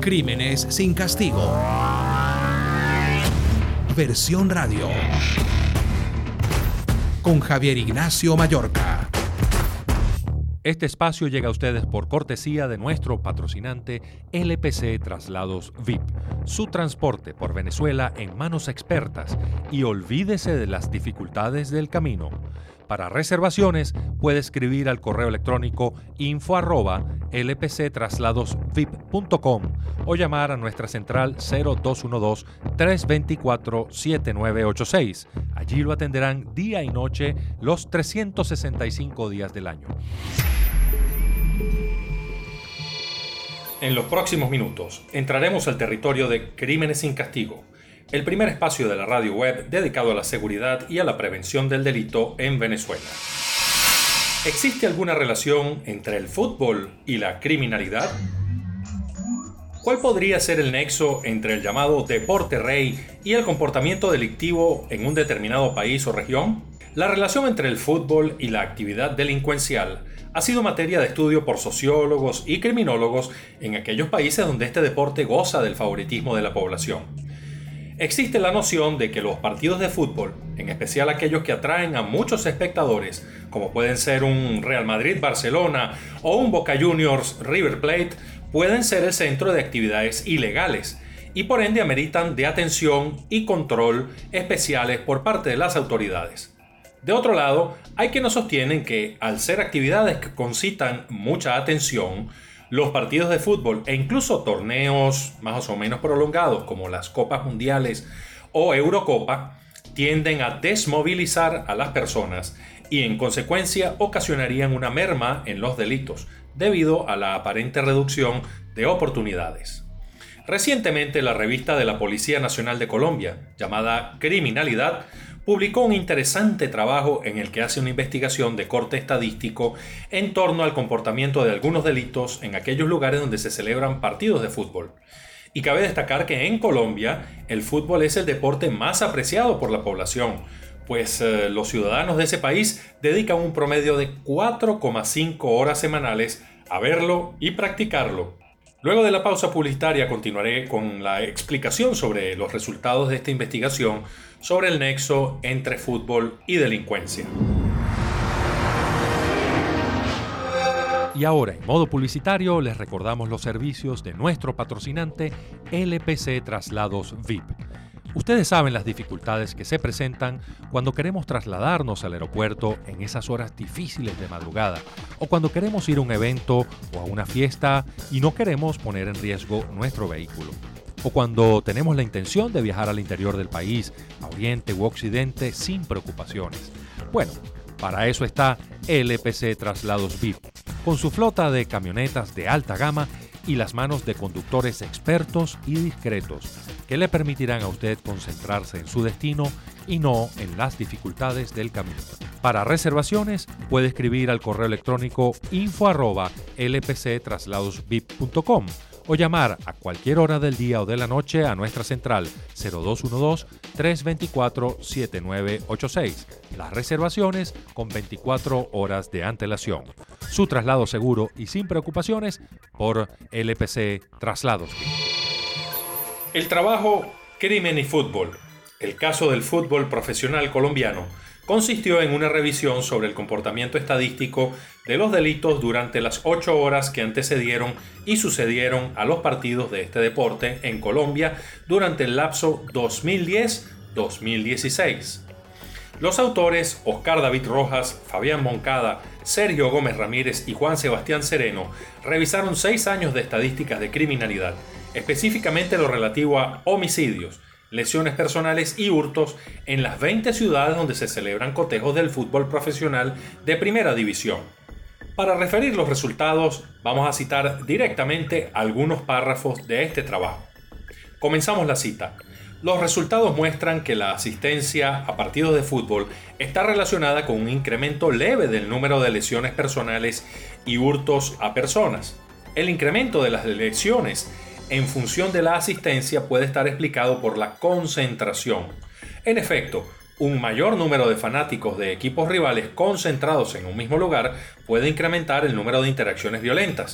Crímenes sin castigo. Versión radio. Con Javier Ignacio Mallorca. Este espacio llega a ustedes por cortesía de nuestro patrocinante LPC Traslados VIP. Su transporte por Venezuela en manos expertas y olvídese de las dificultades del camino. Para reservaciones puede escribir al correo electrónico info@lpctrasladosvip.com o llamar a nuestra central 0212-324-7986. Allí lo atenderán día y noche los 365 días del año. En los próximos minutos entraremos al territorio de Crímenes sin Castigo, el primer espacio de la radio web dedicado a la seguridad y a la prevención del delito en Venezuela. ¿Existe alguna relación entre el fútbol y la criminalidad? ¿Cuál podría ser el nexo entre el llamado deporte rey y el comportamiento delictivo en un determinado país o región? La relación entre el fútbol y la actividad delincuencial ha sido materia de estudio por sociólogos y criminólogos en aquellos países donde este deporte goza del favoritismo de la población. Existe la noción de que los partidos de fútbol, en especial aquellos que atraen a muchos espectadores, como pueden ser un Real Madrid-Barcelona o un Boca Juniors-River Plate, pueden ser el centro de actividades ilegales y por ende ameritan de atención y control especiales por parte de las autoridades. De otro lado, hay quienes sostienen que, al ser actividades que concitan mucha atención, los partidos de fútbol e incluso torneos más o menos prolongados como las Copas Mundiales o Eurocopa tienden a desmovilizar a las personas y en consecuencia ocasionarían una merma en los delitos debido a la aparente reducción de oportunidades. Recientemente la revista de la Policía Nacional de Colombia, llamada Criminalidad, publicó un interesante trabajo en el que hace una investigación de corte estadístico en torno al comportamiento de algunos delitos en aquellos lugares donde se celebran partidos de fútbol. Y cabe destacar que en Colombia el fútbol es el deporte más apreciado por la población, pues los ciudadanos de ese país dedican un promedio de 4,5 horas semanales a verlo y practicarlo. Luego de la pausa publicitaria continuaré con la explicación sobre los resultados de esta investigación sobre el nexo entre fútbol y delincuencia. Y ahora, en modo publicitario, les recordamos los servicios de nuestro patrocinante LPC Traslados VIP. Ustedes saben las dificultades que se presentan cuando queremos trasladarnos al aeropuerto en esas horas difíciles de madrugada, o cuando queremos ir a un evento o a una fiesta y no queremos poner en riesgo nuestro vehículo, o cuando tenemos la intención de viajar al interior del país, a Oriente u Occidente sin preocupaciones. Bueno, para eso está LPC Traslados VIP, con su flota de camionetas de alta gama y las manos de conductores expertos y discretos que le permitirán a usted concentrarse en su destino y no en las dificultades del camino. Para reservaciones puede escribir al correo electrónico info@lpctrasladosvip.com o llamar a cualquier hora del día o de la noche a nuestra central 0212-324-7986. Las reservaciones con 24 horas de antelación. Su traslado seguro y sin preocupaciones por LPC Traslados. El trabajo Crimen y Fútbol, el caso del fútbol profesional colombiano, consistió en una revisión sobre el comportamiento estadístico de los delitos durante las 8 horas que antecedieron y sucedieron a los partidos de este deporte en Colombia durante el lapso 2010-2016. Los autores Oscar David Rojas, Fabián Moncada, Sergio Gómez Ramírez y Juan Sebastián Sereno revisaron 6 años de estadísticas de criminalidad, específicamente lo relativo a homicidios, lesiones personales y hurtos en las 20 ciudades donde se celebran cotejos del fútbol profesional de primera división. Para referir los resultados, vamos a citar directamente algunos párrafos de este trabajo. Comenzamos la cita. Los resultados muestran que la asistencia a partidos de fútbol está relacionada con un incremento leve del número de lesiones personales y hurtos a personas. El incremento de las lesiones en función de la asistencia puede estar explicado por la concentración. En efecto, un mayor número de fanáticos de equipos rivales concentrados en un mismo lugar puede incrementar el número de interacciones violentas.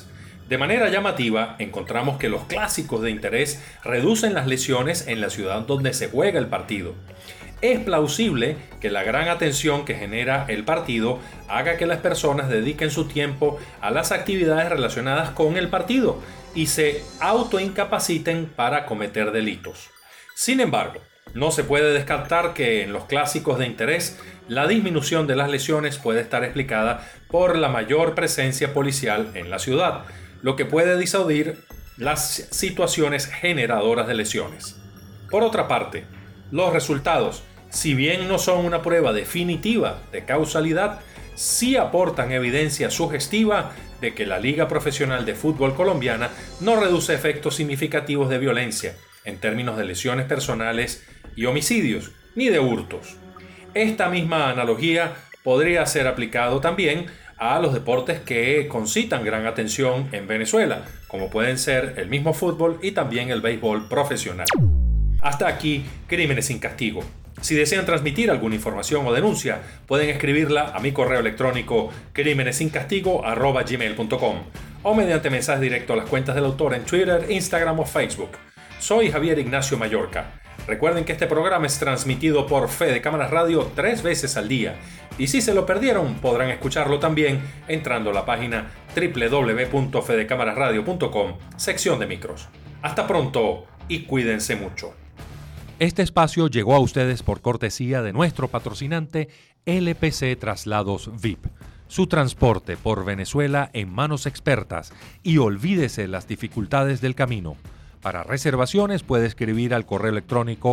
De manera llamativa, encontramos que los clásicos de interés reducen las lesiones en la ciudad donde se juega el partido. Es plausible que la gran atención que genera el partido haga que las personas dediquen su tiempo a las actividades relacionadas con el partido y se autoincapaciten para cometer delitos. Sin embargo, no se puede descartar que en los clásicos de interés la disminución de las lesiones puede estar explicada por la mayor presencia policial en la ciudad, lo que puede disuadir las situaciones generadoras de lesiones. Por otra parte, los resultados, si bien no son una prueba definitiva de causalidad, sí aportan evidencia sugestiva de que la Liga Profesional de Fútbol Colombiana no reduce efectos significativos de violencia en términos de lesiones personales y homicidios, ni de hurtos. Esta misma analogía podría ser aplicado también a los deportes que concitan gran atención en Venezuela, como pueden ser el mismo fútbol y también el béisbol profesional. Hasta aquí, Crímenes sin Castigo. Si desean transmitir alguna información o denuncia, pueden escribirla a mi correo electrónico crimenesincastigo@gmail.com o mediante mensaje directo a las cuentas del autor en Twitter, Instagram o Facebook. Soy Javier Ignacio Mallorca. Recuerden que este programa es transmitido por Fede Cámaras Radio 3 veces al día. Y si se lo perdieron, podrán escucharlo también entrando a la página www.fedecamarasradio.com, sección de micros. Hasta pronto y cuídense mucho. Este espacio llegó a ustedes por cortesía de nuestro patrocinante LPC Traslados VIP. Su transporte por Venezuela en manos expertas y olvídese las dificultades del camino. Para reservaciones puede escribir al correo electrónico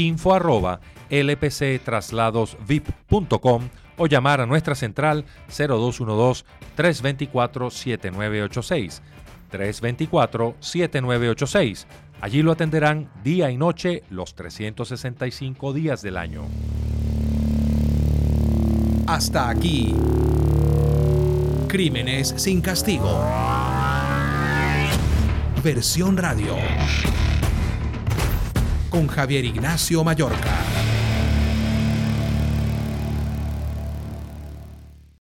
info@lpctrasladosvip.com o llamar a nuestra central 0212-324-7986. 324-7986. Allí lo atenderán día y noche los 365 días del año. Hasta aquí. Crímenes sin Castigo. Versión radio. Con Javier Ignacio Mallorca.